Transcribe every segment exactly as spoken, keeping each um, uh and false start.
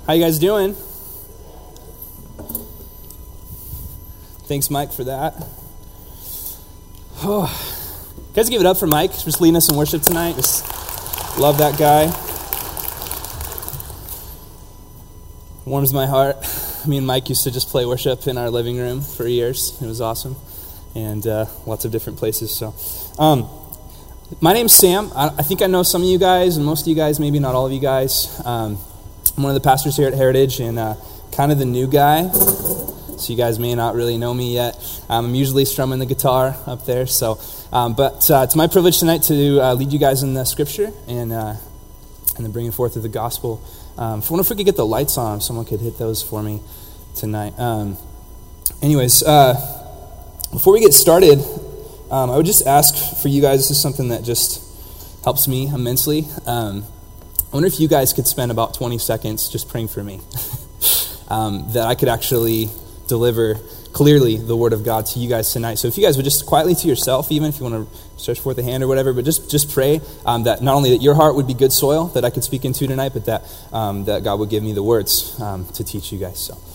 How you guys doing? Thanks, Mike, for that. Oh. Guys, give it up for Mike. Just leading us in worship tonight. Just love that guy. Warms my heart. Me and Mike used to just play worship in our living room for years. It was awesome. And uh, lots of different places. So, um, my name's Sam. I, I think I know some of you guys, and most of you guys, maybe not all of you guys. Um, I'm one of the pastors here at Heritage, and uh, kind of the new guy. So you guys may not really know me yet. Um, I'm usually strumming the guitar up there. So, um, but uh, it's my privilege tonight to uh, lead you guys in the scripture and uh, and the bringing forth of the gospel. Um, I wonder if we could get the lights on. If someone could hit those for me tonight. Um, anyways, uh, before we get started, um, I would just ask for you guys. This is something that just helps me immensely. Um, I wonder if you guys could spend about twenty seconds just praying for me, um, that I could actually deliver clearly the word of God to you guys tonight. So if you guys would just quietly to yourself, even if you want to stretch forth a hand or whatever, but just just pray um, that not only that your heart would be good soil that I could speak into tonight, but that um, that God would give me the words um, to teach you guys. So.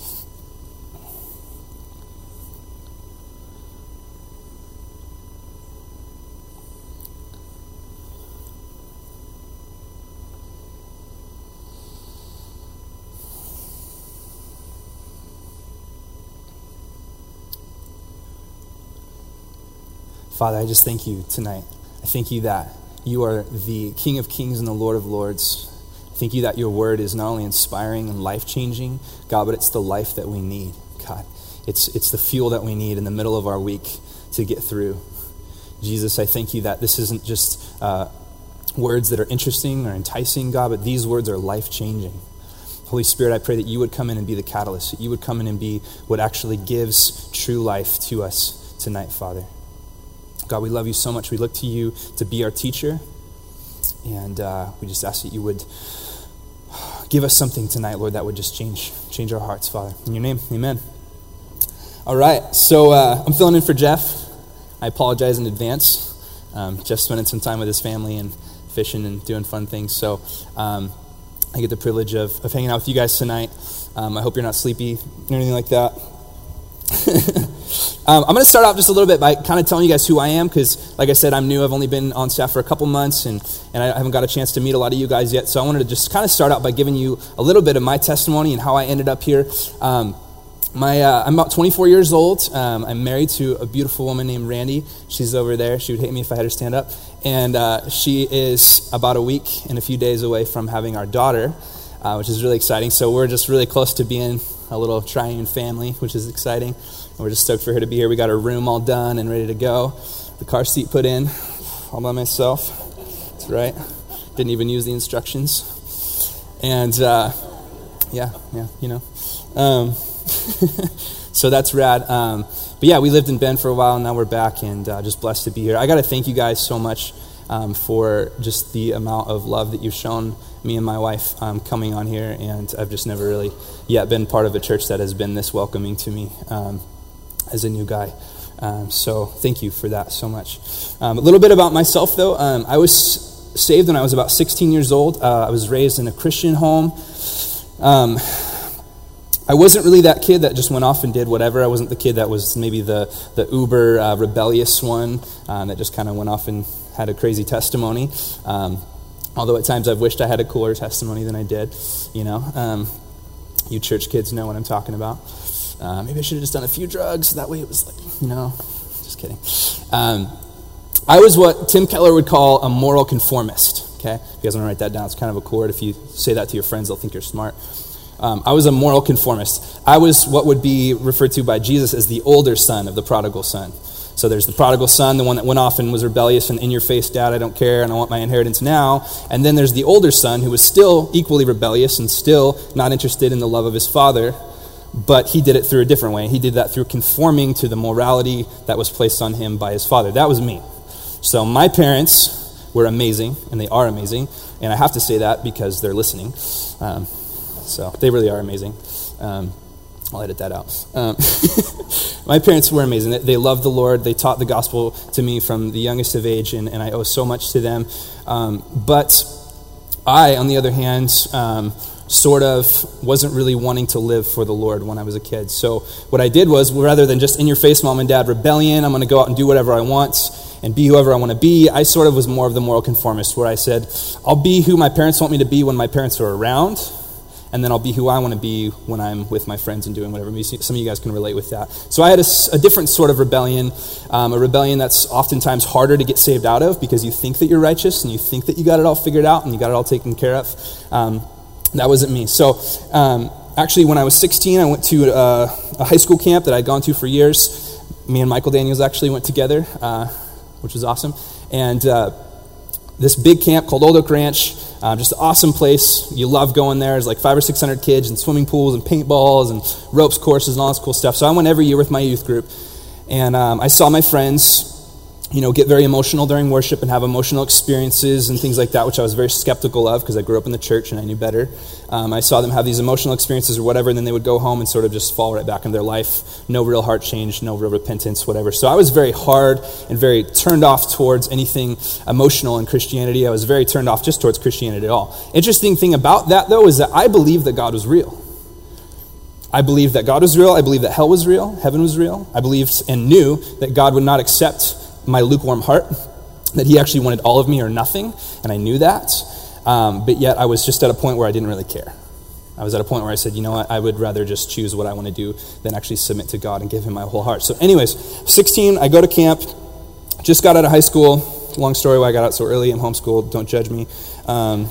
Father, I just thank you tonight. I thank you that you are the King of Kings and the Lord of Lords. I thank you that your word is not only inspiring and life-changing, God, but it's the life that we need, God. It's it's the fuel that we need in the middle of our week to get through. Jesus, I thank you that this isn't just uh, words that are interesting or enticing, God, but these words are life-changing. Holy Spirit, I pray that you would come in and be the catalyst, that you would come in and be what actually gives true life to us tonight, Father. God, we love you so much. We look to you to be our teacher. And uh, we just ask that you would give us something tonight, Lord, that would just change change our hearts, Father. In your name, amen. All right, so uh, I'm filling in for Jeff. I apologize in advance. Um, Jeff's spending some time with his family and fishing and doing fun things. So um, I get the privilege of, of hanging out with you guys tonight. Um, I hope you're not sleepy or anything like that. um, I'm going to start off just a little bit by kind of telling you guys who I am, because like I said, I'm new. I've only been on staff for a couple months, and, and I haven't got a chance to meet a lot of you guys yet. So I wanted to just kind of start out by giving you a little bit of my testimony and how I ended up here. Um, my uh, I'm about twenty-four years old. Um, I'm married to a beautiful woman named Randy. She's over there. She would hate me if I had her stand up. And uh, she is about a week and a few days away from having our daughter, uh, which is really exciting. So we're just really close to being a little triune family, which is exciting. And we're just stoked for her to be here. We got her room all done and ready to go. The car seat put in all by myself. That's right. Didn't even use the instructions. And uh, yeah, yeah, you know. Um, so that's rad. Um, but yeah, we lived in Bend for a while, and now we're back, and uh, just blessed to be here. I got to thank you guys so much um, for just the amount of love that you've shown me and my wife um, coming on here, and I've just never really yet been part of a church that has been this welcoming to me um, as a new guy. Um, so thank you for that so much. Um, a little bit about myself, though. Um, I was saved when I was about sixteen years old. Uh, I was raised in a Christian home. Um, I wasn't really that kid that just went off and did whatever. I wasn't the kid that was maybe the, the uber uh, rebellious one um, that just kind of went off and had a crazy testimony. Um, Although at times I've wished I had a cooler testimony than I did, you know. Um, you church kids know what I'm talking about. Uh, maybe I should have just done a few drugs. That way it was like, you know, just kidding. Um, I was what Tim Keller would call a moral conformist, okay? If you guys want to write that down, it's kind of a cool word. If you say that to your friends, they'll think you're smart. Um, I was a moral conformist. I was what would be referred to by Jesus as the older son of the prodigal son. So there's the prodigal son, the one that went off and was rebellious and in your face, Dad, I don't care, and I want my inheritance now. And then there's the older son who was still equally rebellious and still not interested in the love of his father, but he did it through a different way. He did that through conforming to the morality that was placed on him by his father. That was me. So my parents were amazing, and they are amazing, and I have to say that because they're listening. Um, so they really are amazing. Um, I'll edit that out. Um, my parents were amazing. They, they loved the Lord. They taught the gospel to me from the youngest of age, and, and I owe so much to them. Um, but I, on the other hand, um, sort of wasn't really wanting to live for the Lord when I was a kid. So what I did was, rather than just in your face, mom and dad, rebellion, I'm going to go out and do whatever I want and be whoever I want to be, I sort of was more of the moral conformist, where I said, I'll be who my parents want me to be when my parents are around, and then I'll be who I want to be when I'm with my friends and doing whatever. Maybe some of you guys can relate with that. So I had a, a different sort of rebellion, um, a rebellion that's oftentimes harder to get saved out of, because you think that you're righteous and you think that you got it all figured out and you got it all taken care of. Um, that wasn't me. So um, actually, when I was sixteen, I went to a, a high school camp that I'd gone to for years. Me and Michael Daniels actually went together, uh, which was awesome. And uh, this big camp called Old Oak Ranch, um, just an awesome place. You love going there. There's like five or six hundred kids and swimming pools and paintballs and ropes courses and all this cool stuff. So I went every year with my youth group, and um, I saw my friends, you know, get very emotional during worship and have emotional experiences and things like that, which I was very skeptical of because I grew up in the church and I knew better. Um, I saw them have these emotional experiences or whatever, and then they would go home and sort of just fall right back into their life. No real heart change, no real repentance, whatever. So I was very hard and very turned off towards anything emotional in Christianity. I was very turned off just towards Christianity at all. Interesting thing about that, though, is that I believed that God was real. I believed that God was real. I believed that hell was real. Heaven was real. I believed and knew that God would not accept my lukewarm heart, that he actually wanted all of me or nothing, and I knew that, um, but yet I was just at a point where I didn't really care. I was at a point where I said, you know what, I would rather just choose what I want to do than actually submit to God and give him my whole heart. So anyways, sixteen, I go to camp, just got out of high school. Long story why I got out so early. I'm homeschooled, don't judge me. Um,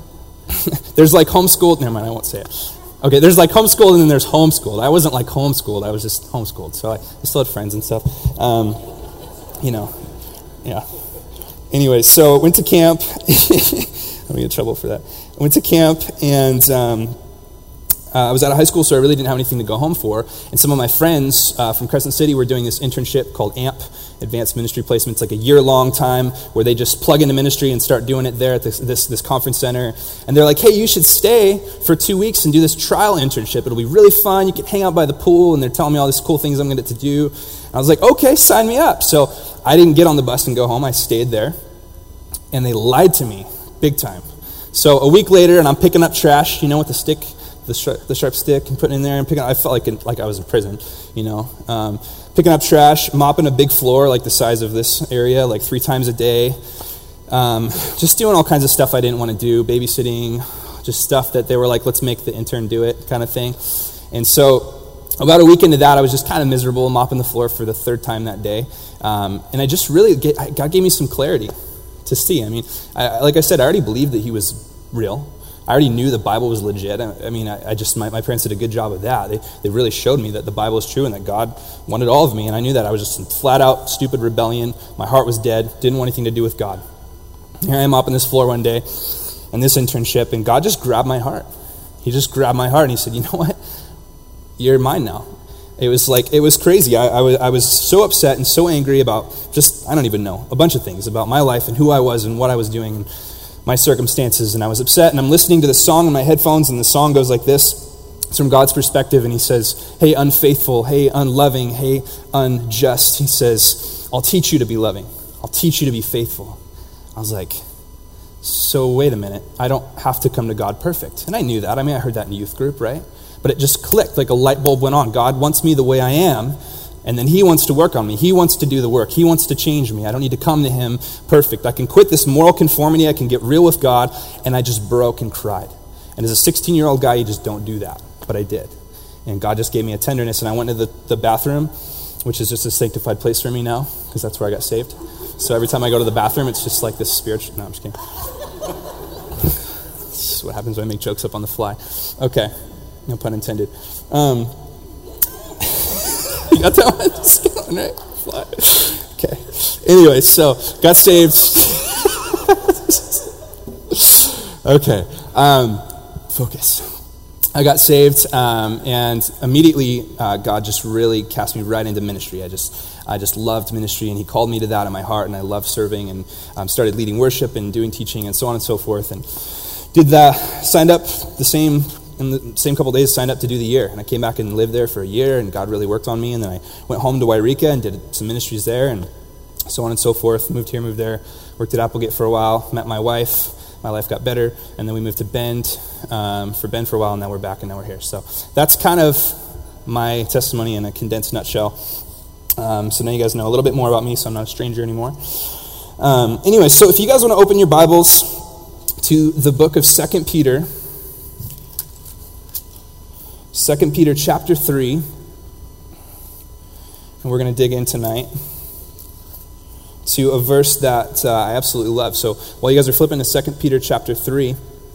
there's like homeschooled, never mind, I won't say it. Okay, there's like homeschooled and then there's homeschooled. I wasn't like homeschooled, I was just homeschooled, so I, I still had friends and stuff. Um, You know, yeah. Anyway, so went to camp. I'm going to get in trouble for that. I went to camp, and um, uh, I was out of high school, so I really didn't have anything to go home for. And some of my friends uh, from Crescent City were doing this internship called A M P, Advanced Ministry Placement. It's like a year-long time where they just plug into ministry and start doing it there at this, this, this conference center. And they're like, hey, you should stay for two weeks and do this trial internship. It'll be really fun. You can hang out by the pool, and they're telling me all these cool things I'm going to get to do. And I was like, okay, sign me up. So I didn't get on the bus and go home. I stayed there, and they lied to me big time. So a week later, and I'm picking up trash, you know, with the stick, the sharp, the sharp stick, and putting it in there, and picking. I felt like in, like I was in prison, you know, um, picking up trash, mopping a big floor like the size of this area, like three times a day, um, just doing all kinds of stuff I didn't want to do, babysitting, just stuff that they were like, let's make the intern do it, kind of thing. And so about a week into that, I was just kind of miserable, mopping the floor for the third time that day. Um, and I just really, get, God gave me some clarity to see. I mean, I, like I said, I already believed that he was real. I already knew the Bible was legit. I, I mean, I, I just, my, my parents did a good job of that. They they really showed me that the Bible is true and that God wanted all of me. And I knew that. I was just in flat out, stupid rebellion. My heart was dead. Didn't want anything to do with God. Here I am mopping this floor one day and this internship, and God just grabbed my heart. He just grabbed my heart and he said, you know what? You're mine now. It was like, it was crazy. I, I, was, I was so upset and so angry about just, I don't even know, a bunch of things about my life and who I was and what I was doing and my circumstances. And I was upset, and I'm listening to the song in my headphones, and the song goes like this. It's from God's perspective, and he says, hey, unfaithful, hey, unloving, hey, unjust. He says, I'll teach you to be loving. I'll teach you to be faithful. I was like, so wait a minute. I don't have to come to God perfect. And I knew that. I mean, I heard that in youth group, right? But it just clicked, like a light bulb went on. God wants me the way I am, and then he wants to work on me. He wants to do the work. He wants to change me. I don't need to come to him perfect. I can quit this moral conformity. I can get real with God. And I just broke and cried. And as a sixteen-year-old guy, you just don't do that. But I did. And God just gave me a tenderness. And I went to the, the bathroom, which is just a sanctified place for me now, because that's where I got saved. So every time I go to the bathroom, it's just like this spiritual... No, I'm just kidding. This is what happens when I make jokes up on the fly. Okay. No pun intended. Um, you got that one? Just going, right? Fly. Okay. Anyway, so got saved. Okay. Um, focus. I got saved, um, and immediately uh, God just really cast me right into ministry. I just, I just loved ministry, and He called me to that in my heart, and I loved serving, and um, started leading worship and doing teaching, and so on and so forth. And did that. Signed up the same. In the same couple of days, signed up to do the year. And I came back and lived there for a year, and God really worked on me. And then I went home to Wairika and did some ministries there, and so on and so forth. Moved here, moved there. Worked at Applegate for a while. Met my wife. my life got better, and then we moved to Bend um, for Bend for a while, and now we're back, and now we're here. So that's kind of my testimony in a condensed nutshell. Um, so now you guys know a little bit more about me, so I'm not a stranger anymore. Um, anyway, so if you guys want to open your Bibles to the book of Second Peter, Second Peter chapter three, and we're going to dig in tonight to a verse that uh, I absolutely love. So while you guys are flipping to Second Peter chapter three,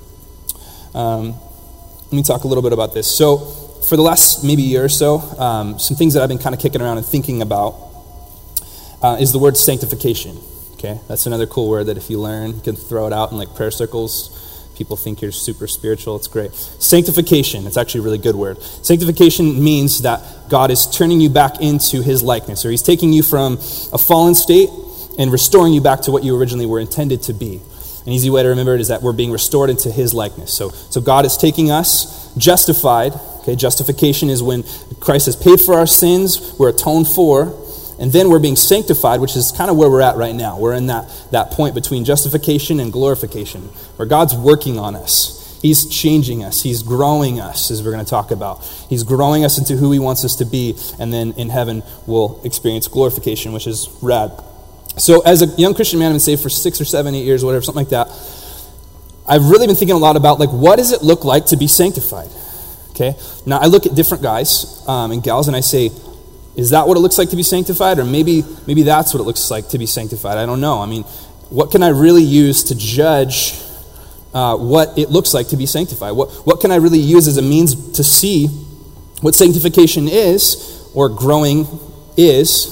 um, let me talk a little bit about this. So for the last maybe year or so, um, some things that I've been kind of kicking around and thinking about uh, is the word sanctification. Okay, that's another cool word that if you learn, you can throw it out in like prayer circles. People think you're super spiritual. It's great. Sanctification, it's actually a really good word. Sanctification means that God is turning you back into his likeness, or he's taking you from a fallen state and restoring you back to what you originally were intended to be. An easy way to remember it is that we're being restored into his likeness. So, so God is taking us justified. Okay, justification is when Christ has paid for our sins, we're atoned for, and then we're being sanctified, which is kind of where we're at right now. We're in that, that point between justification and glorification, where God's working on us. He's changing us. He's growing us, as we're going to talk about. He's growing us into who he wants us to be, and then in heaven we'll experience glorification, which is rad. So as a young Christian man, I've been saved for six or seven, eight years, whatever, something like that. I've really been thinking a lot about, like, what does it look like to be sanctified? Okay? Now, I look at different guys um, and gals, and I say, is that what it looks like to be sanctified? Or maybe maybe that's what it looks like to be sanctified. I don't know. I mean, what can I really use to judge uh, what it looks like to be sanctified? What, what can I really use as a means to see what sanctification is, or growing is?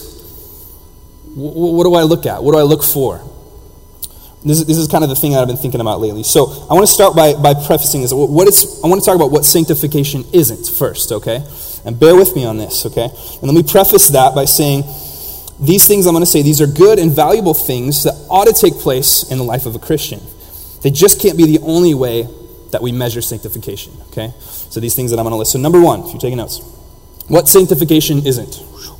W- what do I look at? What do I look for? This is, this is kind of the thing that I've been thinking about lately. So I want to start by, by prefacing this. What is, I want to talk about what sanctification isn't first, okay? And bear with me on this, okay? And let me preface that by saying these things I'm going to say, these are good and valuable things that ought to take place in the life of a Christian. They just can't be the only way that we measure sanctification, okay? So these things that I'm going to list. So number one, if you're taking notes, what sanctification isn't.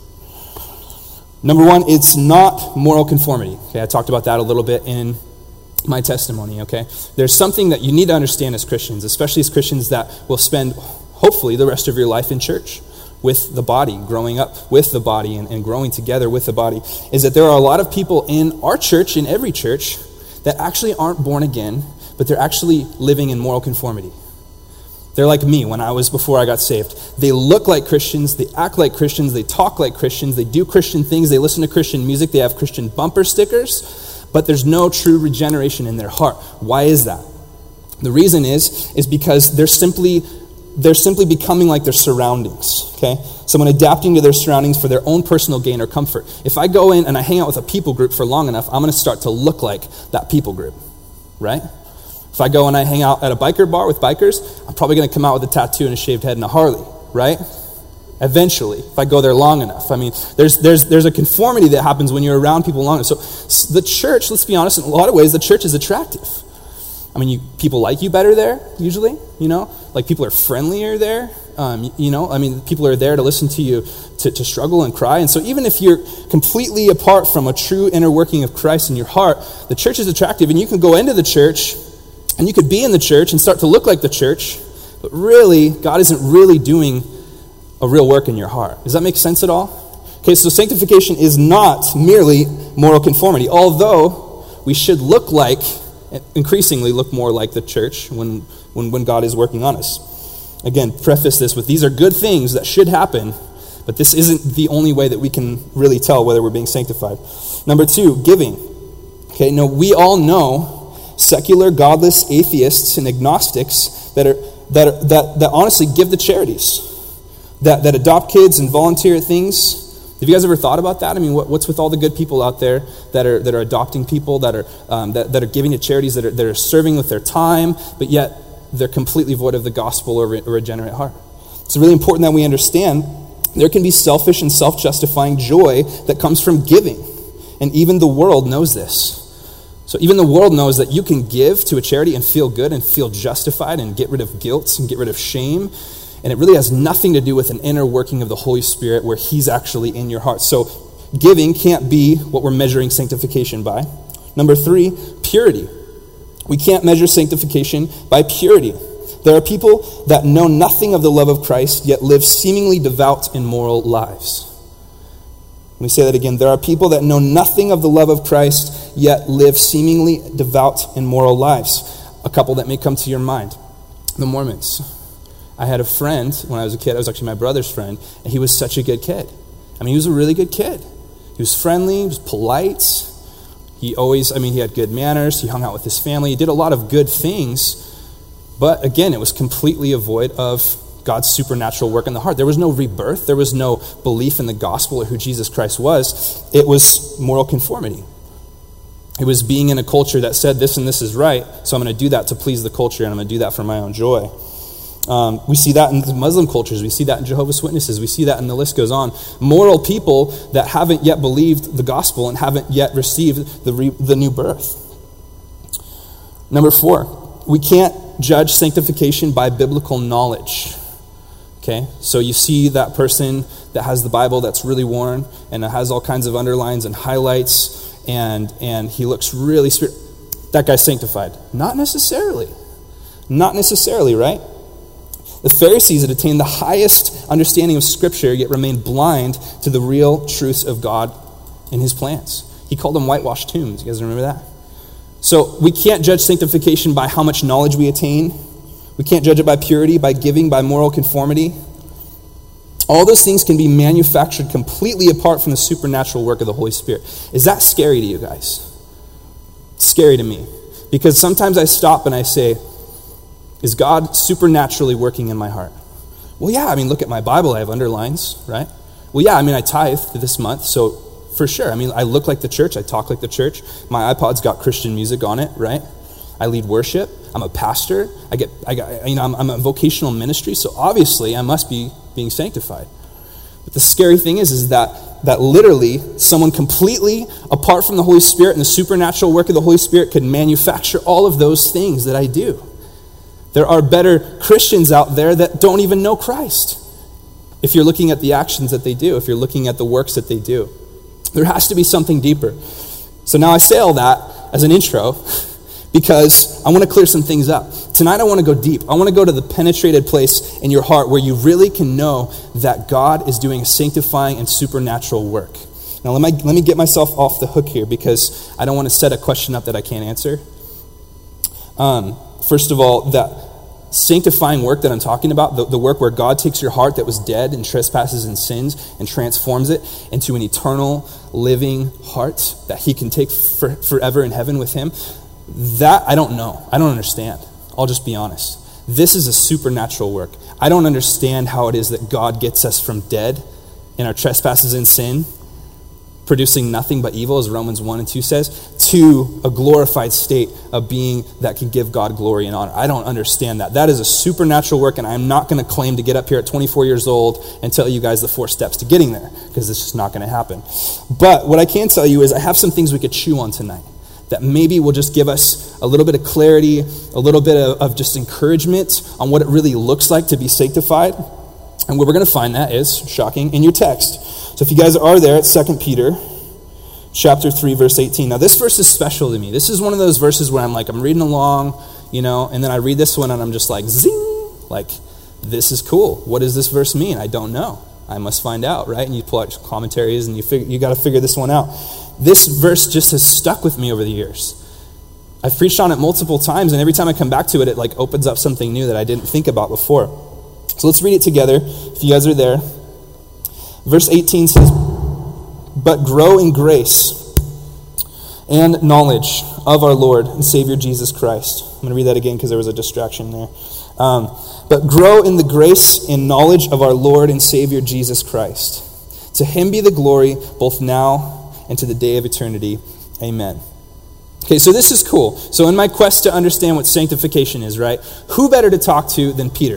Number one, it's not moral conformity. Okay, I talked about that a little bit in my testimony, okay? There's something that you need to understand as Christians, especially as Christians that will spend, hopefully, the rest of your life in church with the body, growing up with the body and, and growing together with the body, is that there are a lot of people in our church, in every church, that actually aren't born again, but they're actually living in moral conformity. They're like me when I was before I got saved. They look like Christians, they act like Christians, they talk like Christians, they do Christian things, they listen to Christian music, they have Christian bumper stickers, but there's no true regeneration in their heart. Why is that? The reason is, is because they're simply they're simply becoming like their surroundings, okay? Someone adapting to their surroundings for their own personal gain or comfort. If I go in and I hang out with a people group for long enough, I'm going to start to look like that people group, right? If I go and I hang out at a biker bar with bikers, I'm probably going to come out with a tattoo and a shaved head and a Harley, right? Eventually, if I go there long enough. I mean, there's there's there's a conformity that happens when you're around people long enough. So, so the church, let's be honest, in a lot of ways, the church is attractive. I mean, you, people like you better there, usually, you know? Like, people are friendlier there, um, you, you know? I mean, people are there to listen to you, to, to struggle and cry. And so even if you're completely apart from a true inner working of Christ in your heart, the church is attractive, and you can go into the church, and you could be in the church and start to look like the church, but really, God isn't really doing a real work in your heart. Does that make sense at all? Okay, so sanctification is not merely moral conformity, although we should look like, increasingly look more like the church when, when, when God is working on us. Again, preface this with these are good things that should happen, but this isn't the only way that we can really tell whether we're being sanctified. Number two, giving. Okay, no, we all know secular, godless atheists and agnostics that are that are, that that honestly give the charities, that that adopt kids and volunteer at things. Have you guys ever thought about that? I mean, what, what's with all the good people out there that are that are adopting people, that are um, that, that are giving to charities, that are that are serving with their time, but yet they're completely void of the gospel or a regenerate heart? It's really important that we understand there can be selfish and self-justifying joy that comes from giving, and even the world knows this. So even the world knows that you can give to a charity and feel good and feel justified and get rid of guilt and get rid of shame. And it really has nothing to do with an inner working of the Holy Spirit where he's actually in your heart. So giving can't be what we're measuring sanctification by. Number three, purity. We can't measure sanctification by purity. There are people that know nothing of the love of Christ, yet live seemingly devout and moral lives. Let me say that again. There are people that know nothing of the love of Christ, yet live seemingly devout and moral lives. A couple that may come to your mind. The Mormons. I had a friend when I was a kid. I was actually my brother's friend, and he was such a good kid. I mean, he was a really good kid. He was friendly, he was polite. He always, I mean, he had good manners. He hung out with his family. He did a lot of good things. But again, it was completely void of God's supernatural work in the heart. There was no rebirth. There was no belief in the gospel or who Jesus Christ was. It was moral conformity. It was being in a culture that said this and this is right, so I'm going to do that to please the culture, and I'm going to do that for my own joy. Um, we see that in the Muslim cultures. We see that in Jehovah's Witnesses. We see that, and the list goes on. Moral people that haven't yet believed the gospel and haven't yet received the, re- the new birth. Number four, we can't judge sanctification by biblical knowledge. Okay, so you see that person that has the Bible that's really worn and it has all kinds of underlines and highlights, and and he looks really spirit. That guy's sanctified. Not necessarily. Not necessarily, right? The Pharisees had attained the highest understanding of Scripture, yet remained blind to the real truths of God and his plans. He called them whitewashed tombs. You guys remember that? So we can't judge sanctification by how much knowledge we attain. We can't judge it by purity, by giving, by moral conformity. All those things can be manufactured completely apart from the supernatural work of the Holy Spirit. Is that scary to you guys? It's scary to me. Because sometimes I stop and I say, is God supernaturally working in my heart? Well, yeah, I mean, look at my Bible. I have underlines, right? Well, yeah, I mean, I tithed this month, so for sure. I mean, I look like the church. I talk like the church. My iPod's got Christian music on it, right? I lead worship. I'm a pastor. I get, I got, you know, I'm, I'm a vocational ministry, so obviously I must be being sanctified. But the scary thing is, is that that literally someone completely apart from the Holy Spirit and the supernatural work of the Holy Spirit could manufacture all of those things that I do. There are better Christians out there that don't even know Christ. If you're looking at the actions that they do, if you're looking at the works that they do, there has to be something deeper. So now I say all that as an intro because I want to clear some things up. Tonight I want to go deep. I want to go to the penetrated place in your heart where you really can know that God is doing a sanctifying and supernatural work. Now let me, let me get myself off the hook here because I don't want to set a question up that I can't answer. Um, first of all, that sanctifying work that I'm talking about, the, the work where God takes your heart that was dead in trespasses and sins and transforms it into an eternal, living heart that he can take for, forever in heaven with him, that I don't know. I don't understand. I'll just be honest. This is a supernatural work. I don't understand how it is that God gets us from dead in our trespasses and sin, producing nothing but evil, as Romans one and two says, to a glorified state of being that can give God glory and honor. I don't understand that. That is a supernatural work, and I'm not going to claim to get up here at twenty-four years old and tell you guys the four steps to getting there, because it's just not going to happen. But what I can tell you is I have some things we could chew on tonight that maybe will just give us a little bit of clarity, a little bit of, of just encouragement on what it really looks like to be sanctified. And where we're going to find that is, shocking, in your text. So if you guys are there at Second Peter chapter three, verse eighteen. Now this verse is special to me. This is one of those verses where I'm like, I'm reading along, you know, and then I read this one and I'm just like, zing, like, this is cool. What does this verse mean? I don't know. I must find out, right? And you pull out commentaries and you figure, you got to figure this one out. This verse just has stuck with me over the years. I've preached on it multiple times, and every time I come back to it, it like opens up something new that I didn't think about before. So let's read it together, if you guys are there. Verse eighteen says, "But grow in grace and knowledge of our Lord and Savior Jesus Christ." I'm going to read that again because there was a distraction there. Um, "But grow in the grace and knowledge of our Lord and Savior Jesus Christ. To him be the glory both now and to the day of eternity. Amen." Okay, so this is cool. So in my quest to understand what sanctification is, right, who better to talk to than Peter?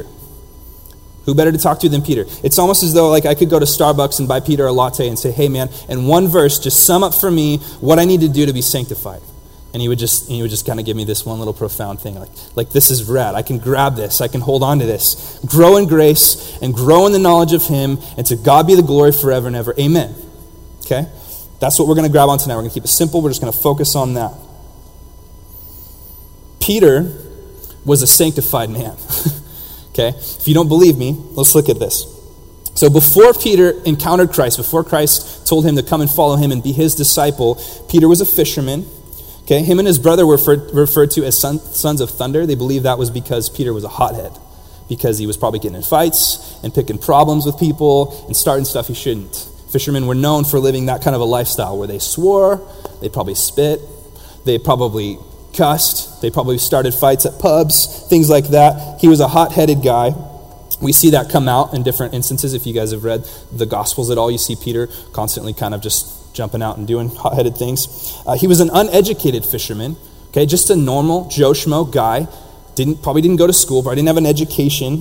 Who better to talk to than Peter? It's almost as though like I could go to Starbucks and buy Peter a latte and say, "Hey man, in one verse, just sum up for me what I need to do to be sanctified." And he would just he would just kind of give me this one little profound thing. Like, like this is rad. I can grab this. I can hold on to this. Grow in grace and grow in the knowledge of him, and to God be the glory forever and ever. Amen. Okay? That's what we're going to grab on tonight. We're going to keep it simple. We're just going to focus on that. Peter was a sanctified man. Okay? If you don't believe me, let's look at this. So before Peter encountered Christ, before Christ told him to come and follow him and be his disciple, Peter was a fisherman. Okay? Him and his brother were referred, referred to as son, sons of thunder. They believe that was because Peter was a hothead, because he was probably getting in fights and picking problems with people and starting stuff he shouldn't. Fishermen were known for living that kind of a lifestyle where they swore, they probably spit, they probably cussed, they probably started fights at pubs, things like that. He was a hot-headed guy. We see that come out in different instances. If you guys have read the Gospels at all, you see Peter constantly kind of just jumping out and doing hot-headed things. Uh, he was an uneducated fisherman, okay, just a normal Joe Schmo guy. Didn't probably didn't go to school, probably didn't have an education.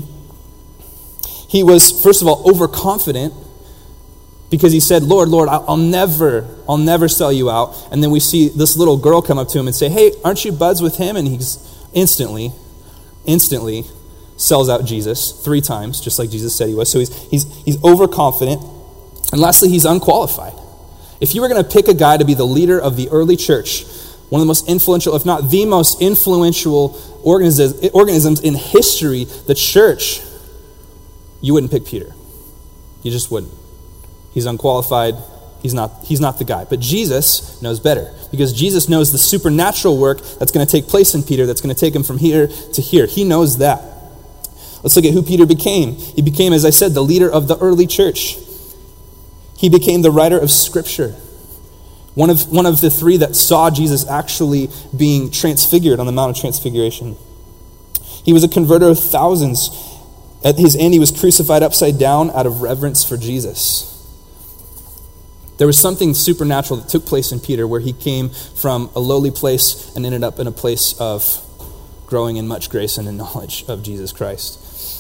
He was, first of all, overconfident because he said, Lord, Lord, I'll never, I'll never sell you out. And then we see this little girl come up to him and say, hey, aren't you buds with him? And he's instantly, instantly sells out Jesus three times, just like Jesus said he was. So he's he's he's overconfident. And lastly, he's unqualified. If you were going to pick a guy to be the leader of the early church, one of the most influential, if not the most influential organisms, organisms in history, the church, you wouldn't pick Peter. You just wouldn't. He's unqualified. He's not, he's not the guy. But Jesus knows better, because Jesus knows the supernatural work that's going to take place in Peter, that's going to take him from here to here. He knows that. Let's look at who Peter became. He became, as I said, the leader of the early church. He became the writer of Scripture. One of, one of the three that saw Jesus actually being transfigured on the Mount of Transfiguration. He was a converter of thousands. At his end, he was crucified upside down out of reverence for Jesus. There was something supernatural that took place in Peter where he came from a lowly place and ended up in a place of growing in much grace and in knowledge of Jesus Christ.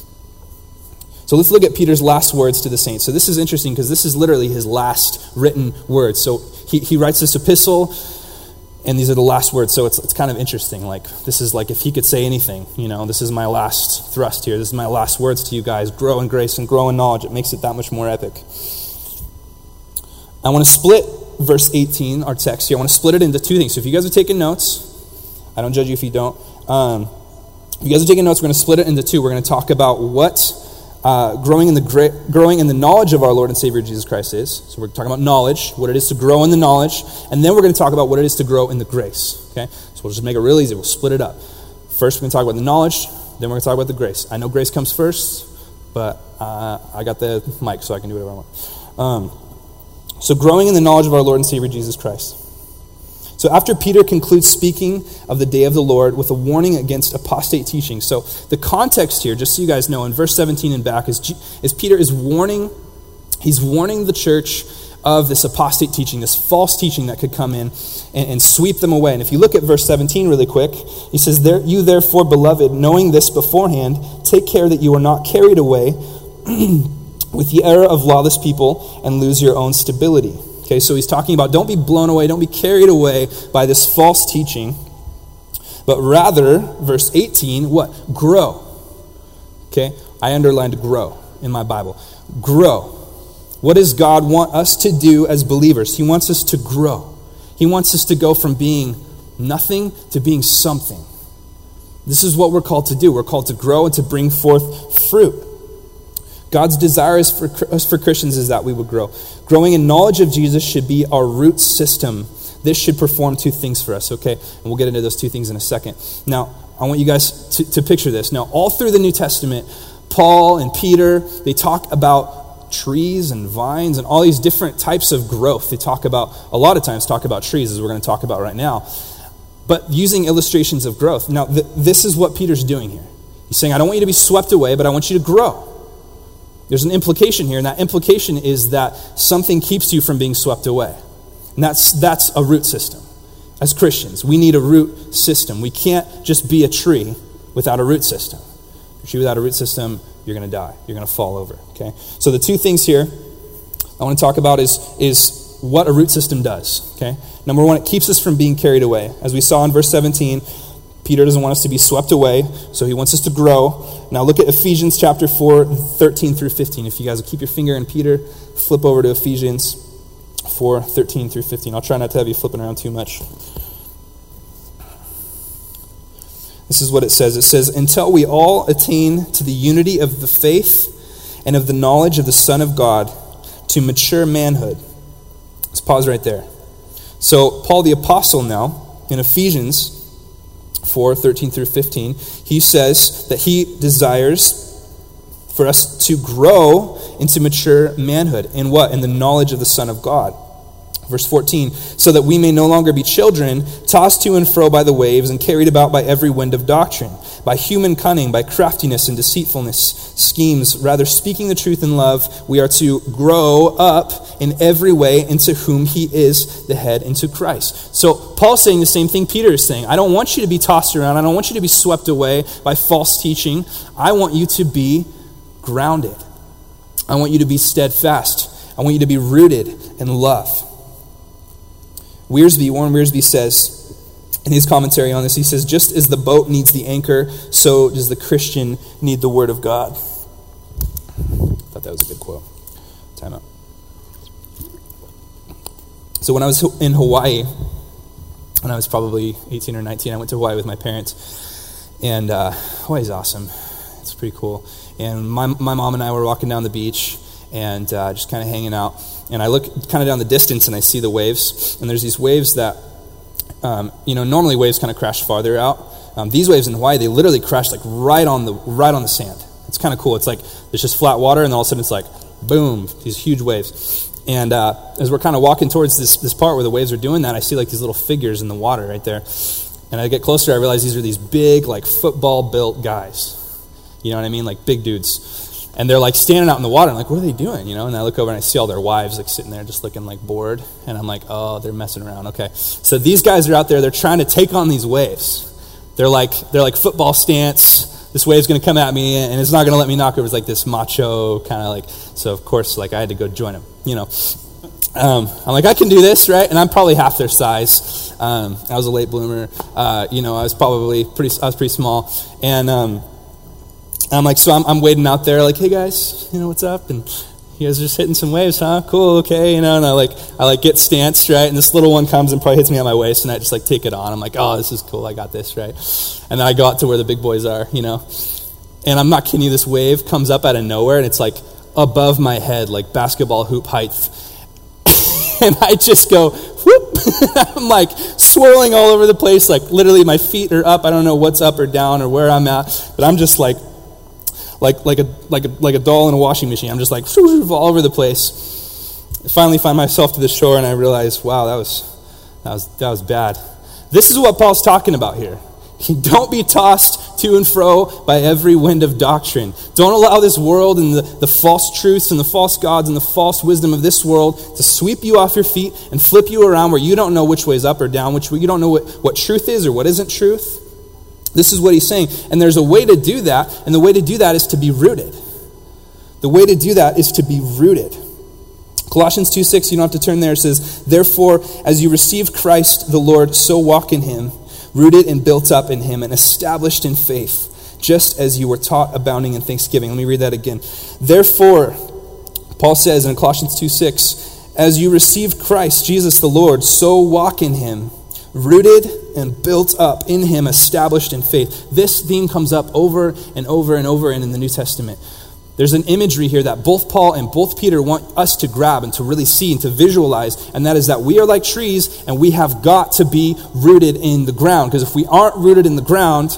So let's look at Peter's last words to the saints. So this is interesting because this is literally his last written words. So he, he writes this epistle, and these are the last words. So it's it's kind of interesting. Like, this is like if he could say anything, you know, this is my last thrust here. This is my last words to you guys. Grow in grace and grow in knowledge. It makes it that much more epic. I want to split verse eighteen, our text here. I want to split it into two things. So if you guys are taking notes, I don't judge you if you don't. Um, if you guys are taking notes, we're going to split it into two. We're going to talk about what uh, growing in the gra- growing in the knowledge of our Lord and Savior Jesus Christ is. So we're talking about knowledge, what it is to grow in the knowledge, and then we're going to talk about what it is to grow in the grace. Okay, so we'll just make it real easy. We'll split it up. First, we're going to talk about the knowledge. Then we're going to talk about the grace. I know grace comes first, but uh, I got the mic, so I can do whatever I want. Um, So growing in the knowledge of our Lord and Savior Jesus Christ. So after Peter concludes speaking of the day of the Lord with a warning against apostate teaching. So the context here, just so you guys know, in verse seventeen and back, is, is Peter is warning, he's warning the church of this apostate teaching, this false teaching that could come in and, and sweep them away. And if you look at verse seventeen really quick, he says, there, you therefore, beloved, knowing this beforehand, take care that you are not carried away with the error of lawless people and lose your own stability. Okay, so he's talking about don't be blown away, don't be carried away by this false teaching, but rather, verse eighteen, what? Grow. Okay, I underlined grow in my Bible. Grow. What does God want us to do as believers? He wants us to grow. He wants us to go from being nothing to being something. This is what we're called to do. We're called to grow and to bring forth fruit. God's desire is for us, for Christians, is that we would grow. Growing in knowledge of Jesus should be our root system. This should perform two things for us, okay? And we'll get into those two things in a second. Now, I want you guys to, to picture this. Now, all through the New Testament, Paul and Peter, they talk about trees and vines and all these different types of growth. They talk about, a lot of times talk about trees, as we're going to talk about right now, but using illustrations of growth. Now, th- this is what Peter's doing here. He's saying, I don't want you to be swept away, but I want you to grow. There's an implication here, and that implication is that something keeps you from being swept away. And that's that's a root system. As Christians, we need a root system. We can't just be a tree without a root system. A tree without a root system, you're going to die. You're going to fall over, okay? So the two things here I want to talk about is, is what a root system does, okay? Number one, it keeps us from being carried away. As we saw in verse seventeen, Peter doesn't want us to be swept away, so he wants us to grow. Now look at Ephesians chapter four, thirteen through fifteen. If you guys will keep your finger in Peter, flip over to Ephesians four, thirteen through fifteen. I'll try not to have you flipping around too much. This is what it says. It says, until we all attain to the unity of the faith and of the knowledge of the Son of God, to mature manhood. Let's pause right there. So Paul the Apostle now, in Ephesians four, thirteen through fifteen, he says that he desires for us to grow into mature manhood. In what? In the knowledge of the Son of God. Verse fourteen, so that we may no longer be children, tossed to and fro by the waves and carried about by every wind of doctrine, by human cunning, by craftiness and deceitfulness, schemes. Rather, speaking the truth in love, we are to grow up in every way into whom he is the head, into Christ. So Paul's saying the same thing Peter is saying. I don't want you to be tossed around. I don't want you to be swept away by false teaching. I want you to be grounded. I want you to be steadfast. I want you to be rooted in love. Wiersbe, Warren Wiersbe says, in his commentary on this, he says, just as the boat needs the anchor, so does the Christian need the Word of God. I thought that was a good quote. Time out. So when I was in Hawaii, when I was probably eighteen or nineteen, I went to Hawaii with my parents. And uh, Hawaii's awesome. It's pretty cool. And my, my mom and I were walking down the beach and uh, just kind of hanging out. And I look kind of down the distance and I see the waves. And there's these waves that, um, you know, normally waves kind of crash farther out. Um, these waves in Hawaii, they literally crash like right on the right on the sand. It's kind of cool. It's like there's just flat water, and all of a sudden it's like, boom, these huge waves. And uh, as we're kind of walking towards this this part where the waves are doing that, I see like these little figures in the water right there. And I get closer, I realize these are these big, like football-built guys. You know what I mean? Like big dudes. And they're like standing out in the water. I'm like, what are they doing? You know, and I look over and I see all their wives like sitting there just looking like bored. And I'm like, oh, they're messing around. Okay. So these guys are out there. They're trying to take on these waves. They're like, they're like football stance. This wave's going to come at me and it's not going to let me knock over. It's like this macho kind of like, so of course, like I had to go join them, you know. Um, I'm like, I can do this, right? And I'm probably half their size. Um, I was a late bloomer. Uh, you know, I was probably pretty, I was pretty small. And, um, I'm like, so I'm, I'm waiting out there like, hey guys, you know, what's up? And you guys are just hitting some waves, huh? Cool, okay, you know, and I like, I like get stanced, right? And this little one comes and probably hits me on my waist, and I just like take it on. I'm like, oh, this is cool, I got this, right? And then I go out to where the big boys are, you know? And I'm not kidding you, this wave comes up out of nowhere, and it's like above my head, like basketball hoop height. And I just go, whoop. I'm like swirling all over the place, like literally my feet are up. I don't know what's up or down or where I'm at, but I'm just like, Like like a like a like a doll in a washing machine. I'm just like all over the place. I finally find myself to the shore, and I realize, wow, that was that was that was bad. This is what Paul's talking about here. Don't be tossed to and fro by every wind of doctrine. Don't allow this world and the, the false truths and the false gods and the false wisdom of this world to sweep you off your feet and flip you around where you don't know which way is up or down, which you don't know what, what truth is or what isn't truth. This is what he's saying. And there's a way to do that, and the way to do that is to be rooted. The way to do that is to be rooted. Colossians two six, you don't have to turn there, it says, therefore, as you received Christ the Lord, so walk in him, rooted and built up in him, and established in faith, just as you were taught, abounding in thanksgiving. Let me read that again. Therefore, Paul says in Colossians two six, as you received Christ, Jesus the Lord, so walk in him, rooted and built up in him, established in faith. This theme comes up over and over and over and in the New Testament. There's an imagery here that both Paul and both Peter want us to grab and to really see and to visualize, and that is that we are like trees and we have got to be rooted in the ground. Because if we aren't rooted in the ground,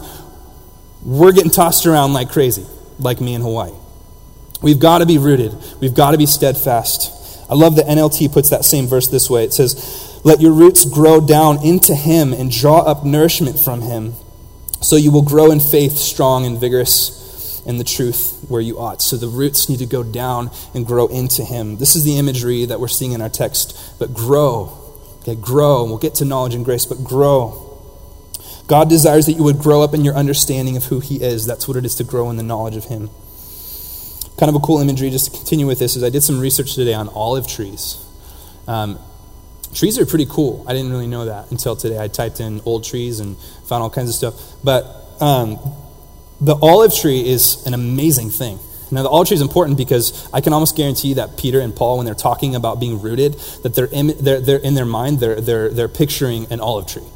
we're getting tossed around like crazy, like me in Hawaii. We've got to be rooted. We've got to be steadfast. I love the N L T puts that same verse this way. It says, let your roots grow down into him and draw up nourishment from him, so you will grow in faith, strong and vigorous in the truth where you ought. So the roots need to go down and grow into him. This is the imagery that we're seeing in our text. But grow. Okay, grow. We'll get to knowledge and grace, but grow. God desires that you would grow up in your understanding of who he is. That's what it is to grow in the knowledge of him. Kind of a cool imagery, just to continue with this, is I did some research today on olive trees. Um, Trees are pretty cool. I didn't really know that until today. I typed in old trees and found all kinds of stuff. But um, the olive tree is an amazing thing. Now, the olive tree is important because I can almost guarantee that Peter and Paul, when they're talking about being rooted, that they're in, they're, they're in their mind, they're, they're, they're picturing an olive tree.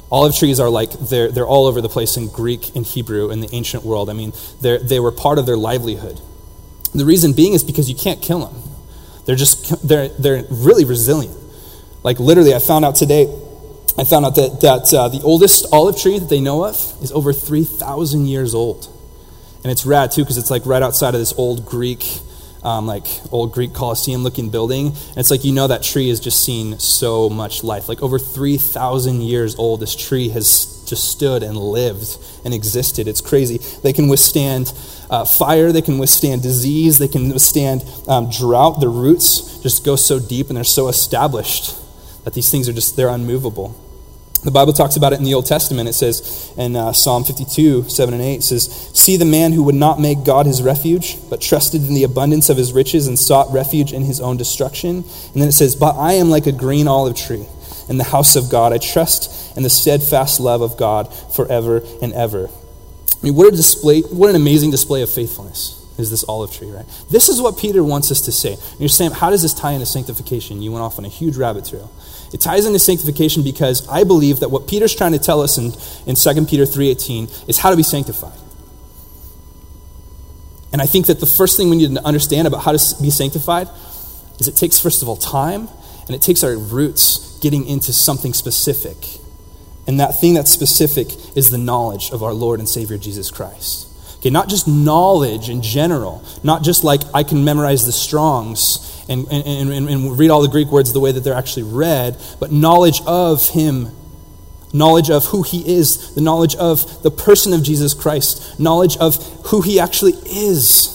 Olive trees are like, they're, they're all over the place in Greek and Hebrew in the ancient world. I mean, they they were part of their livelihood. The reason being is because you can't kill them. They're just, they're, they're really resilient. Like literally, I found out today, I found out that, that uh, the oldest olive tree that they know of is over three thousand years old. And it's rad too, because it's like right outside of this old Greek, um, like old Greek Colosseum looking building. And it's like, you know, that tree has just seen so much life. Like over three thousand years old, this tree has just stood and lived and existed. It's crazy. They can withstand uh, fire, they can withstand disease, they can withstand um, drought. The roots just go so deep and they're so established that these things are just, they're unmovable. The Bible talks about it in the Old Testament. It says in uh, Psalm fifty-two, seven and eight, it says, "See the man who would not make God his refuge, but trusted in the abundance of his riches and sought refuge in his own destruction." And then it says, "But I am like a green olive tree in the house of God. I trust in the steadfast love of God forever and ever." I mean, what a display, what an amazing display of faithfulness is this olive tree, right? This is what Peter wants us to say. And you're saying, how does this tie into sanctification? You went off on a huge rabbit trail. It ties into sanctification because I believe that what Peter's trying to tell us in, in Second Peter three eighteen is how to be sanctified. And I think that the first thing we need to understand about how to be sanctified is it takes, first of all, time, and it takes our roots getting into something specific. And that thing that's specific is the knowledge of our Lord and Savior Jesus Christ. Okay, not just knowledge in general, not just like I can memorize the Strongs and, and, and, and read all the Greek words the way that they're actually read, but knowledge of Him, knowledge of who He is, the knowledge of the person of Jesus Christ, knowledge of who He actually is.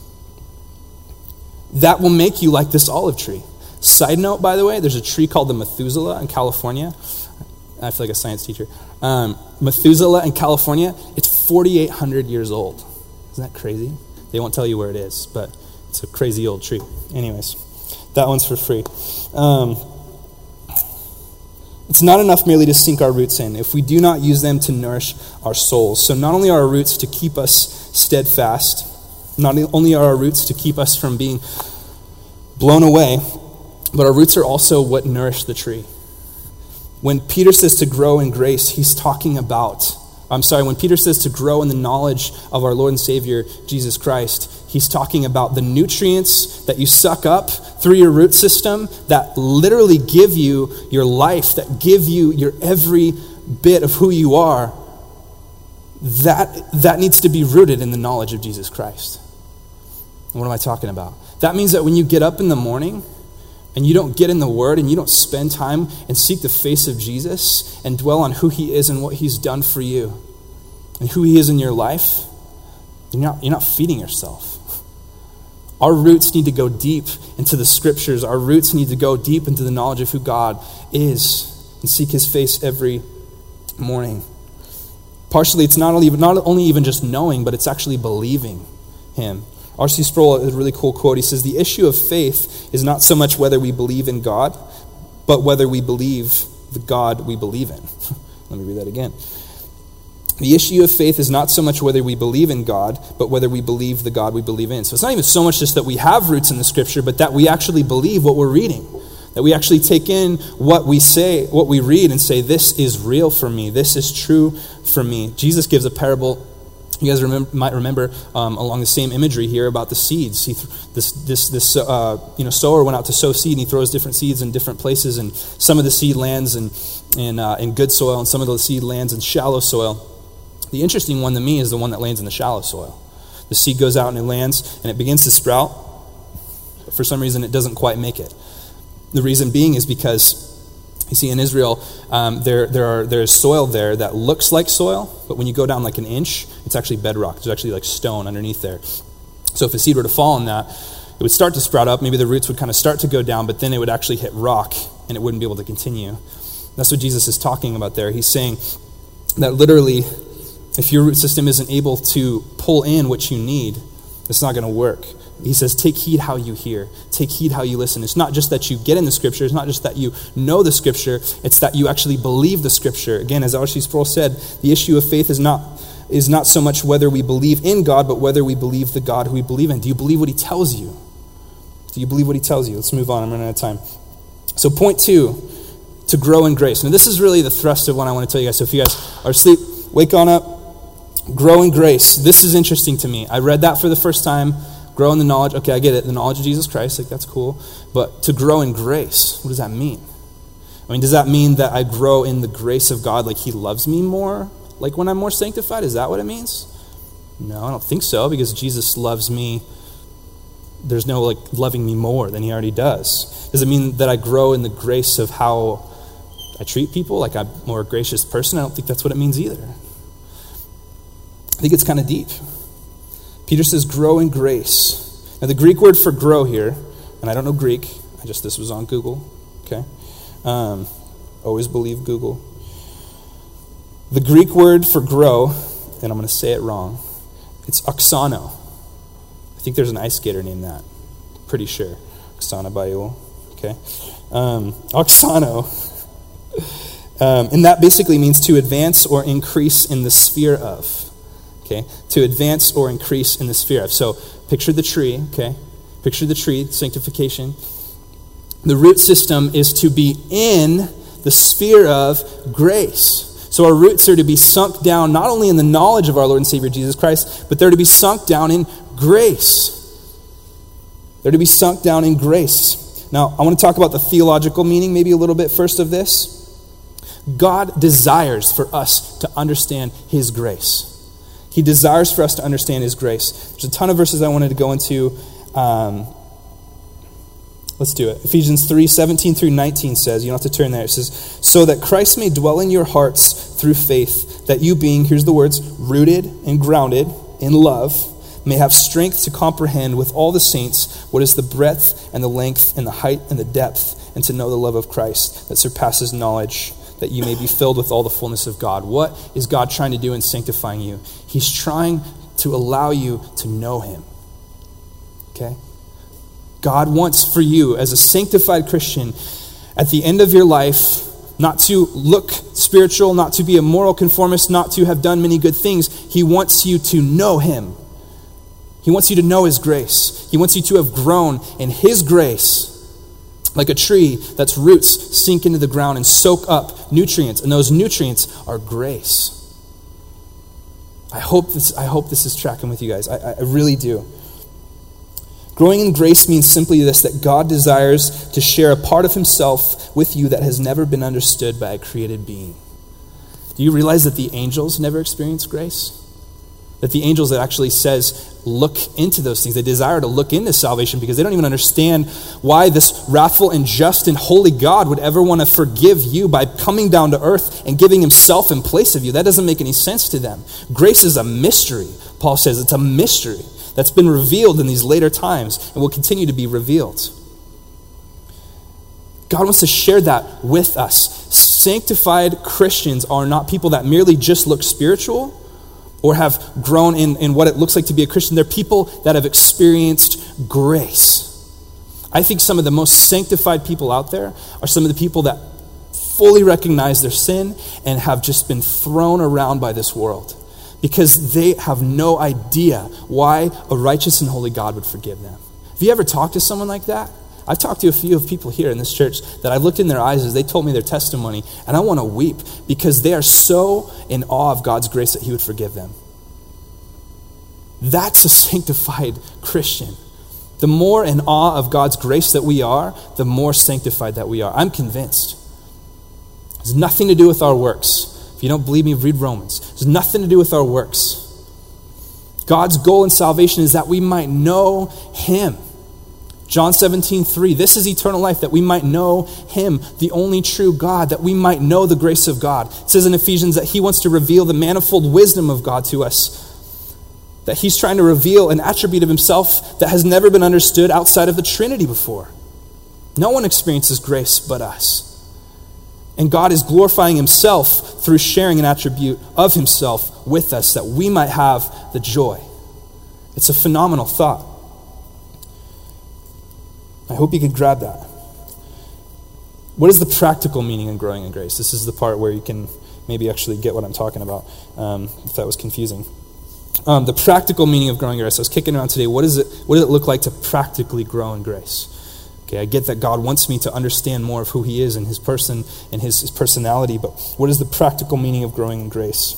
That will make you like this olive tree. Side note, by the way, there's a tree called the Methuselah in California. I feel like a science teacher. Um, Methuselah in California, it's forty-eight hundred years old. Isn't that crazy? They won't tell you where it is, but it's a crazy old tree. Anyways, that one's for free. Um, it's not enough merely to sink our roots in if we do not use them to nourish our souls. So not only are our roots to keep us steadfast, not only are our roots to keep us from being blown away, but our roots are also what nourish the tree. When Peter says to grow in grace, he's talking about, I'm sorry, when Peter says to grow in the knowledge of our Lord and Savior, Jesus Christ, he's talking about the nutrients that you suck up through your root system that literally give you your life, that give you your every bit of who you are. That, that needs to be rooted in the knowledge of Jesus Christ. And what am I talking about? That means that when you get up in the morning, and you don't get in the Word and you don't spend time and seek the face of Jesus and dwell on who He is and what He's done for you and who He is in your life, you're not, you're not feeding yourself. Our roots need to go deep into the Scriptures. Our roots need to go deep into the knowledge of who God is and seek His face every morning. Partially, it's not only, not only even just knowing, but it's actually believing Him. R C Sproul has a really cool quote. He says, "The issue of faith is not so much whether we believe in God, but whether we believe the God we believe in." Let me read that again. The issue of faith is not so much whether we believe in God, but whether we believe the God we believe in. So it's not even so much just that we have roots in the Scripture, but that we actually believe what we're reading. That we actually take in what we say, what we read, and say, this is real for me. This is true for me. Jesus gives a parable. You guys remember, might remember um, along the same imagery here about the seeds. He th- this this this uh, you know sower went out to sow seed, and he throws different seeds in different places. And some of the seed lands in in, uh, in good soil, and some of the seed lands in shallow soil. The interesting one to me is the one that lands in the shallow soil. The seed goes out and it lands, and it begins to sprout. But for some reason, it doesn't quite make it. The reason being is because, you see, in Israel, um, there there are there's soil there that looks like soil, but when you go down like an inch, it's actually bedrock. There's actually like stone underneath there. So if a seed were to fall in that, it would start to sprout up. Maybe the roots would kind of start to go down, but then it would actually hit rock, and it wouldn't be able to continue. That's what Jesus is talking about there. He's saying that literally, if your root system isn't able to pull in what you need, it's not going to work. He says, take heed how you hear. Take heed how you listen. It's not just that you get in the Scripture. It's not just that you know the Scripture. It's that you actually believe the Scripture. Again, as R C Sproul said, the issue of faith is not, is not so much whether we believe in God, but whether we believe the God who we believe in. Do you believe what He tells you? Do you believe what He tells you? Let's move on. I'm running out of time. So point two, to grow in grace. Now, this is really the thrust of what I want to tell you guys. So if you guys are asleep, wake on up, grow in grace. This is interesting to me. I read that for the first time. Grow in the knowledge. Okay, I get it. The knowledge of Jesus Christ. Like, that's cool. But to grow in grace, what does that mean? I mean, does that mean that I grow in the grace of God, like he loves me more? Like when I'm more sanctified? Is that what it means? No, I don't think so, because Jesus loves me. There's no like loving me more than he already does. Does it mean that I grow in the grace of how I treat people? Like I'm a more gracious person? I don't think that's what it means either. I think it's kind of deep. Peter says, grow in grace. Now the Greek word for grow here, and I don't know Greek, I just, this was on Google, okay? Um, always believe Google. The Greek word for grow, and I'm going to say it wrong, it's oxano. I think there's an ice skater named that. Pretty sure. Oksana Bayul, okay? Um, oxano. Um, and that basically means to advance or increase in the sphere of. Okay? To advance or increase in the sphere of. So picture the tree, okay? Picture the tree, sanctification. The root system is to be in the sphere of grace. So our roots are to be sunk down not only in the knowledge of our Lord and Savior Jesus Christ, but they're to be sunk down in grace. They're to be sunk down in grace. Now, I want to talk about the theological meaning maybe a little bit first of this. God desires for us to understand his grace. He desires for us to understand his grace. There's a ton of verses I wanted to go into. Um, Let's do it. Ephesians three, seventeen through nineteen says, you don't have to turn there, it says, so that Christ may dwell in your hearts through faith, that you being, here's the words, rooted and grounded in love, may have strength to comprehend with all the saints what is the breadth and the length and the height and the depth, and to know the love of Christ that surpasses knowledge, that you may be filled with all the fullness of God. What is God trying to do in sanctifying you? He's trying to allow you to know him. Okay? God wants for you as a sanctified Christian at the end of your life not to look spiritual, not to be a moral conformist, not to have done many good things. He wants you to know him. He wants you to know his grace. He wants you to have grown in his grace like a tree that's roots sink into the ground and soak up nutrients, and those nutrients are grace. I hope this, I hope this is tracking with you guys. I, I really do. Growing in grace means simply this, that God desires to share a part of himself with you that has never been understood by a created being. Do you realize that the angels never experienced grace? That the angels, it actually says, look into those things. They desire to look into salvation because they don't even understand why this wrathful and just and holy God would ever want to forgive you by coming down to earth and giving himself in place of you. That doesn't make any sense to them. Grace is a mystery. Paul says it's a mystery that's been revealed in these later times and will continue to be revealed. God wants to share that with us. Sanctified Christians are not people that merely just look spiritual or have grown in, in what it looks like to be a Christian. They're people that have experienced grace. I think some of the most sanctified people out there are some of the people that fully recognize their sin and have just been thrown around by this world, because they have no idea why a righteous and holy God would forgive them. Have you ever talked to someone like that? I've talked to a few of people here in this church that I've looked in their eyes as they told me their testimony, and I want to weep because they are so in awe of God's grace that he would forgive them. That's a sanctified Christian. The more in awe of God's grace that we are, the more sanctified that we are. I'm convinced. It has nothing to do with our works. If you don't believe me, read Romans. It has nothing to do with our works. God's goal in salvation is that we might know him. John seventeen three, this is eternal life, that we might know him, the only true God, that we might know the grace of God. It says in Ephesians that he wants to reveal the manifold wisdom of God to us, that he's trying to reveal an attribute of himself that has never been understood outside of the Trinity before. No one experiences grace but us. And God is glorifying himself through sharing an attribute of himself with us that we might have the joy. It's a phenomenal thought. I hope you can grab that. What is the practical meaning in growing in grace? This is the part where you can maybe actually get what I'm talking about, um, if that was confusing. Um, the practical meaning of growing in grace. I was kicking around today. What is it? What does it look like to practically grow in grace? Okay, I get that God wants me to understand more of who he is and his person and his, his personality, but what is the practical meaning of growing in grace?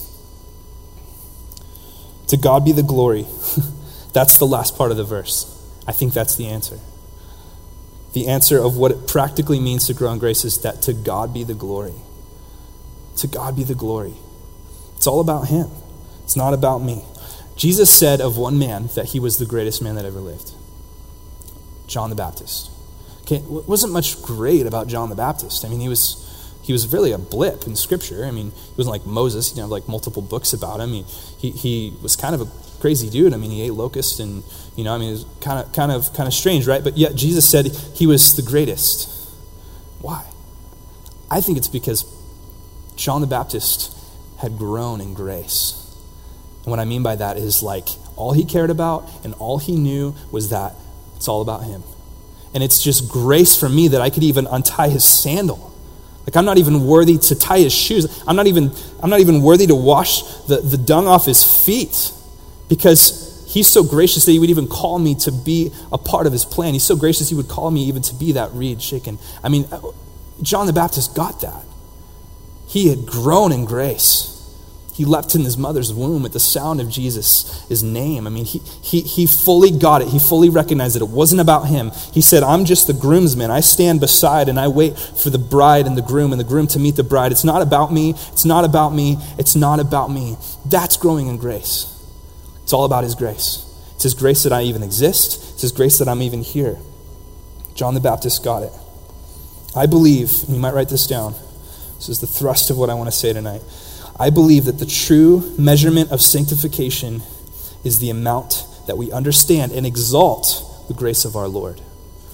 To God be the glory. That's the last part of the verse. I think that's the answer. The answer of what it practically means to grow in grace is that to God be the glory. To God be the glory. It's all about him. It's not about me. Jesus said of one man that he was the greatest man that ever lived. John the Baptist. Okay, it wasn't much great about John the Baptist. I mean, he was he was really a blip in Scripture. I mean, he wasn't like Moses. He didn't have like multiple books about him. He, he, he was kind of a crazy dude. I mean, he ate locusts and, you know, I mean, it was kind of, kind of, kind of strange, right? But yet Jesus said he was the greatest. Why? I think it's because John the Baptist had grown in grace. And what I mean by that is like all he cared about and all he knew was that it's all about him. And it's just grace for me that I could even untie his sandal. Like I'm not even worthy to tie his shoes. I'm not even, I'm not even worthy to wash the, the dung off his feet, because he's so gracious that he would even call me to be a part of his plan. He's so gracious he would call me even to be that reed shaken. I mean, John the Baptist got that. He had grown in grace. He leapt in his mother's womb at the sound of Jesus' his name. I mean, he, he, he fully got it. He fully recognized that it wasn't about him. He said, I'm just the groomsman. I stand beside and I wait for the bride and the groom and the groom to meet the bride. It's not about me. It's not about me. It's not about me. That's growing in grace. It's all about his grace. It's his grace that I even exist. It's his grace that I'm even here. John the Baptist got it. I believe, and you might write this down. This is the thrust of what I want to say tonight. I believe that the true measurement of sanctification is the amount that we understand and exalt the grace of our Lord.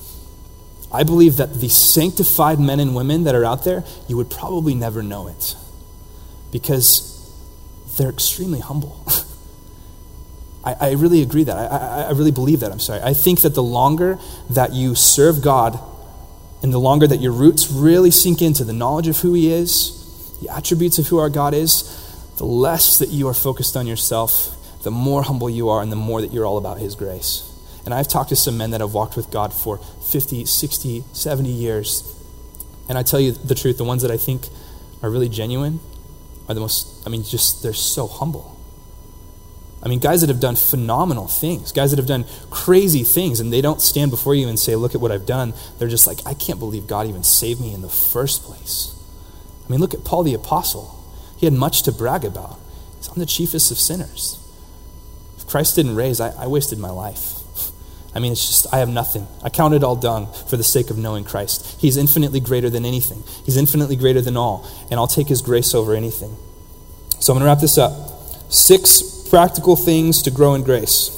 I believe that the sanctified men and women that are out there, you would probably never know it because they're extremely humble. I, I really agree that. I, I, I really believe that. I'm sorry. I think that the longer that you serve God and the longer that your roots really sink into the knowledge of who he is, the attributes of who our God is, the less that you are focused on yourself, the more humble you are and the more that you're all about his grace. And I've talked to some men that have walked with God for fifty, sixty, seventy years. And I tell you the truth, the ones that I think are really genuine are the most, I mean, just, they're so humble. I mean, guys that have done phenomenal things, guys that have done crazy things, and they don't stand before you and say, look at what I've done. They're just like, I can't believe God even saved me in the first place. I mean, look at Paul the Apostle. He had much to brag about. He's I'm the chiefest of sinners. If Christ didn't raise, I, I wasted my life. I mean, it's just, I have nothing. I count it all dung for the sake of knowing Christ. He's infinitely greater than anything. He's infinitely greater than all, and I'll take his grace over anything. So I'm going to wrap this up. Six practical things to grow in grace.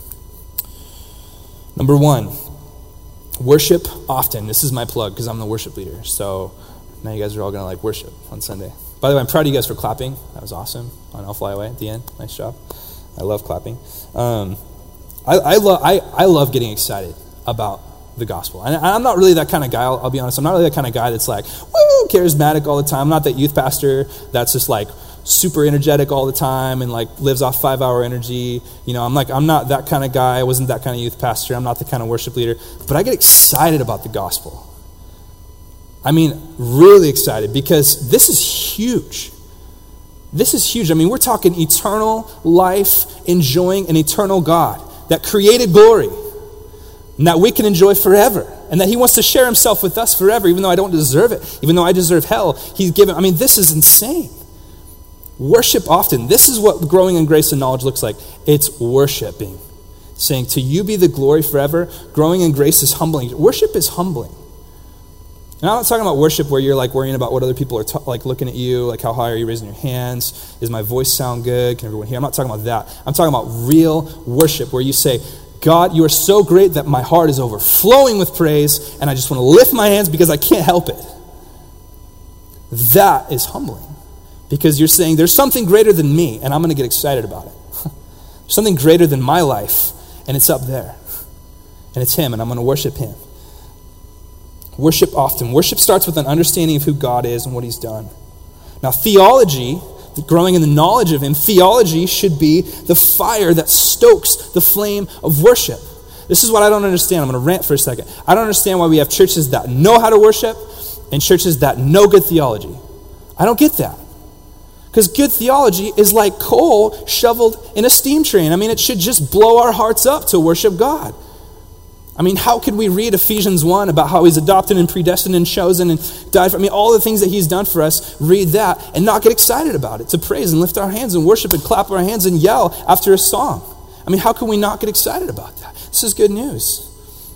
Number one, worship often. This is my plug because I'm the worship leader. So now you guys are all going to like worship on Sunday. By the way, I'm proud of you guys for clapping. That was awesome on I'll Fly Away at the end. Nice job. I love clapping. Um, I, I, lo- I, I love getting excited about the gospel. And I'm not really that kind of guy, I'll, I'll be honest. I'm not really that kind of guy that's like, woo, charismatic all the time. I'm not that youth pastor that's just like super energetic all the time and like lives off five hour energy. You know, I'm like, I'm not that kind of guy. I wasn't that kind of youth pastor. I'm not the kind of worship leader. But I get excited about the gospel. I mean, really excited because this is huge. This is huge. I mean, we're talking eternal life, enjoying an eternal God that created glory and that we can enjoy forever and that he wants to share himself with us forever, even though I don't deserve it, even though I deserve hell. He's given, I mean, this is insane. Worship often. This is what growing in grace and knowledge looks like. It's worshiping. Saying, to you be the glory forever. Growing in grace is humbling. Worship is humbling. And I'm not talking about worship where you're like worrying about what other people are t- like looking at you, like how high are you raising your hands? Does my voice sound good? Can everyone hear? I'm not talking about that. I'm talking about real worship where you say, God, you are so great that my heart is overflowing with praise and I just want to lift my hands because I can't help it. That is humbling because you're saying there's something greater than me and I'm going to get excited about it. Something greater than my life and it's up there. And it's him and I'm going to worship him. Worship often. Worship starts with an understanding of who God is and what he's done. Now, theology, growing in the knowledge of him, theology should be the fire that stokes the flame of worship. This is what I don't understand. I'm going to rant for a second. I don't understand why we have churches that know how to worship and churches that know good theology. I don't get that. Because good theology is like coal shoveled in a steam train. I mean, it should just blow our hearts up to worship God. I mean, how could we read Ephesians one about how he's adopted and predestined and chosen and died for, I mean, all the things that he's done for us, read that and not get excited about it, to praise and lift our hands and worship and clap our hands and yell after a song. I mean, how can we not get excited about that? This is good news.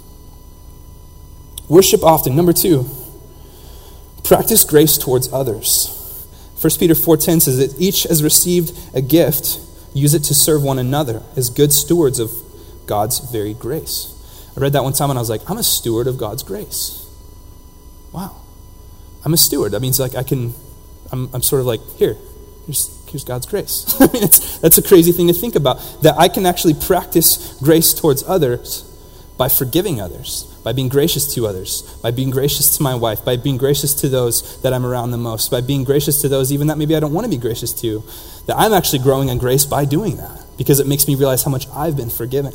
Worship often. Number two, practice grace towards others. First Peter four ten says that each has received a gift, use it to serve one another as good stewards of God's very grace. I read that one time and I was like, I'm a steward of God's grace. Wow. I'm a steward. That means like I can, I'm, I'm sort of like, here, here's, here's God's grace. I mean, it's, that's a crazy thing to think about, that I can actually practice grace towards others by forgiving others, by being gracious to others, by being gracious to my wife, by being gracious to those that I'm around the most, by being gracious to those even that maybe I don't want to be gracious to, that I'm actually growing in grace by doing that because it makes me realize how much I've been forgiven.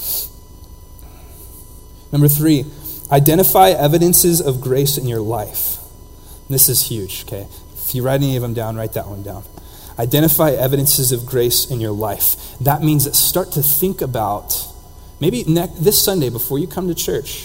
Number three, identify evidences of grace in your life. And this is huge, okay? If you write any of them down, write that one down. Identify evidences of grace in your life. That means that start to think about, maybe ne- this Sunday before you come to church,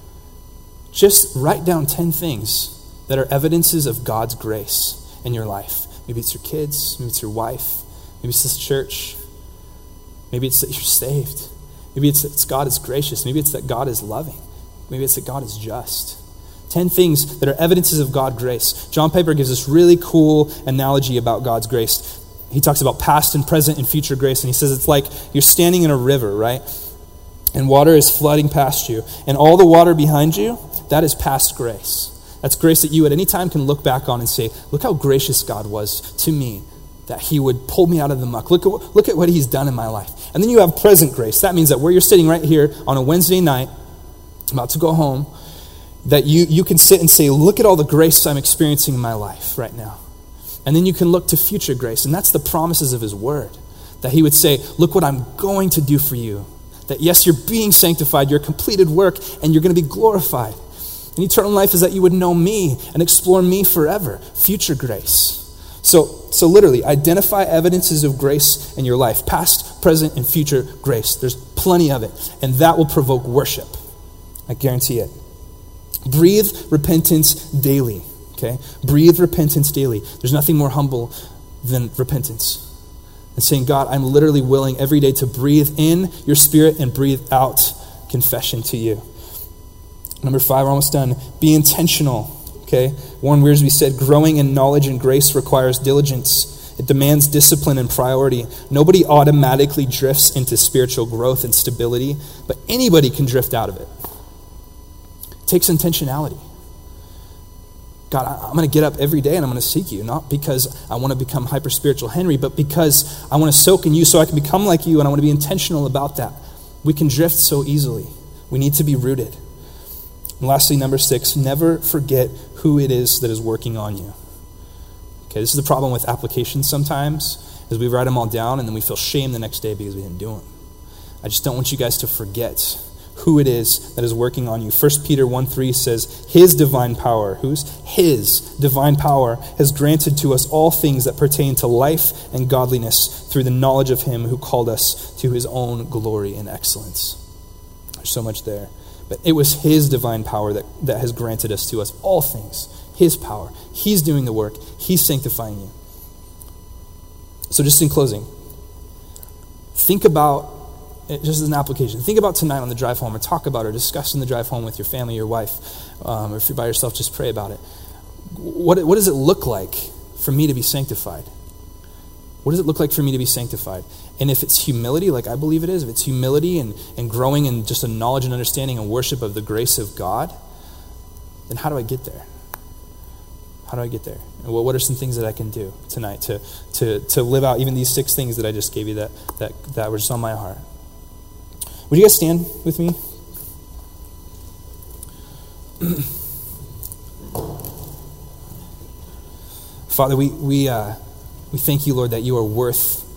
just write down ten things that are evidences of God's grace in your life. Maybe it's your kids, maybe it's your wife, maybe it's this church, maybe it's that you're saved. Maybe it's that God is gracious. Maybe it's that God is loving. Maybe it's that God is just. Ten things that are evidences of God's grace. John Piper gives this really cool analogy about God's grace. He talks about past and present and future grace, and he says it's like you're standing in a river, right? And water is flooding past you. And all the water behind you, that is past grace. That's grace that you at any time can look back on and say, look how gracious God was to me, that he would pull me out of the muck. Look at, look at what he's done in my life. And then you have present grace. That means that where you're sitting right here on a Wednesday night, about to go home, that you, you can sit and say, look at all the grace I'm experiencing in my life right now. And then you can look to future grace. And that's the promises of his word. That he would say, look what I'm going to do for you. That yes, you're being sanctified, your completed work, and you're going to be glorified. And eternal life is that you would know me and explore me forever. Future grace. So, so literally, identify evidences of grace in your life. Past, present, and future grace. There's plenty of it. And that will provoke worship. I guarantee it. Breathe repentance daily. Okay? Breathe repentance daily. There's nothing more humble than repentance. And saying, God, I'm literally willing every day to breathe in your spirit and breathe out confession to you. Number five, we're almost done. Be intentional. Okay? Warren Wiersbe said, growing in knowledge and grace requires diligence. It demands discipline and priority. Nobody automatically drifts into spiritual growth and stability, but anybody can drift out of it. It takes intentionality. God, I'm going to get up every day and I'm going to seek you, not because I want to become hyper-spiritual Henry, but because I want to soak in you so I can become like you, and I want to be intentional about that. We can drift so easily. We need to be rooted. And lastly, number six, never forget who it is that is working on you. Okay, this is the problem with applications sometimes, is we write them all down and then we feel shame the next day because we didn't do them. I just don't want you guys to forget who it is that is working on you. First Peter one three says, his divine power, whose? His divine power has granted to us all things that pertain to life and godliness through the knowledge of him who called us to his own glory and excellence. There's so much there. But it was his divine power that, that has granted us to us all things. His power. He's doing the work. He's sanctifying you. So just in closing, think about, just as an application, think about tonight on the drive home, or talk about it, or discuss in the drive home with your family, your wife, um, or if you're by yourself, just pray about it. What, what does it look like for me to be sanctified? What does it look like for me to be sanctified? And if it's humility, like I believe it is, if it's humility and, and growing in just a knowledge and understanding and worship of the grace of God, then how do I get there? How do I get there? And what, what are some things that I can do tonight to, to, to live out even these six things that I just gave you that, that, that were just on my heart? Would you guys stand with me? Father, we we uh, we thank you, Lord, that you are worth